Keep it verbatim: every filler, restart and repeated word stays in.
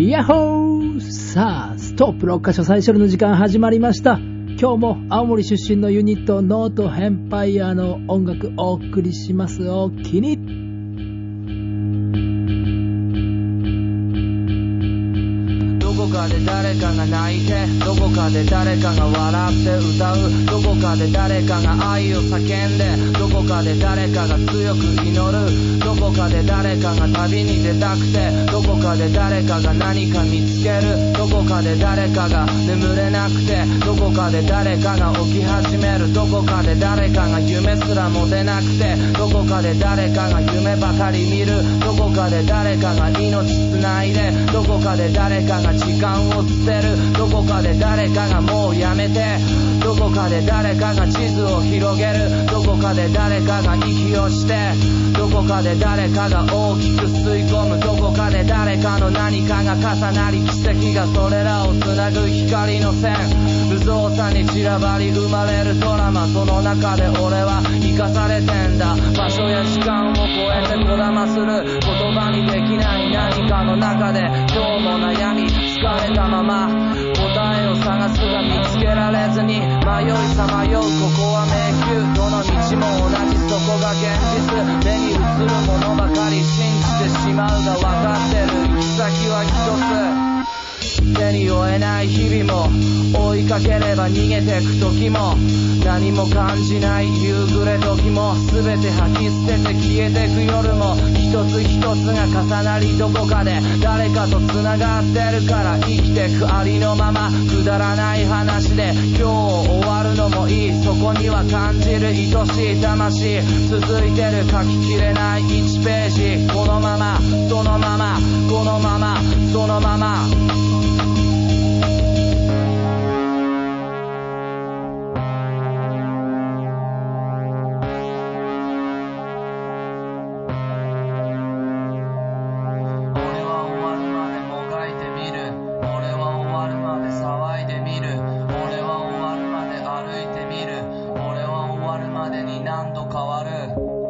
ヤッホー。さあストップろっ箇所最初の時間始まりました。今日も青森出身のユニットノートヘンパイアの音楽お送りします。お気にどこかで誰かが泣いて、どこかで誰かが笑って歌う、どこかで誰かが愛を叫んで、どこかで誰かが強く祈る、どこかで誰かが旅に出たくて、どこかで誰かが何か見つける、どこかで誰かが眠れなくて、どこかで誰かが起き始める、どこかで誰かが夢すら持てなくて、どこかで誰かが夢ばかり見る、どこかで誰かが命つないで、どこかで誰かが時間を捨てる、どこかで誰かがもうやめて、どこかで誰かが地図を広げる、どこかで誰かが息をして、どこかで誰かが大きく吸い込む、どこかで誰かの何かが重なり、奇跡がそれらをつなぐ光の線、無造作に散らばり生まれるドラマ、その中で俺は生かされてんだ。場所や時間を超えてこだまする、言葉にできない何かの中で今日も悩み疲れたまま、答えを探すが見つけられずに迷いさまよう、ここは迷宮、どの道も同じ、そこが現実、目に映るものばかり信じてしまうが分かってる、行き先は一つ、手に負えない日々も追いかければ逃げてく時も、何も感じない夕暮れ時も、全て吐き捨てて消えてく夜も、一つ一つが重なり、どこかで誰かと繋がってるから生きてくありのまま、くだらない話で今日終わるのもいい、そこには感じる愛しい魂、続いてる書ききれないいちページ、このままそのままこのままそのまま。何度変わる。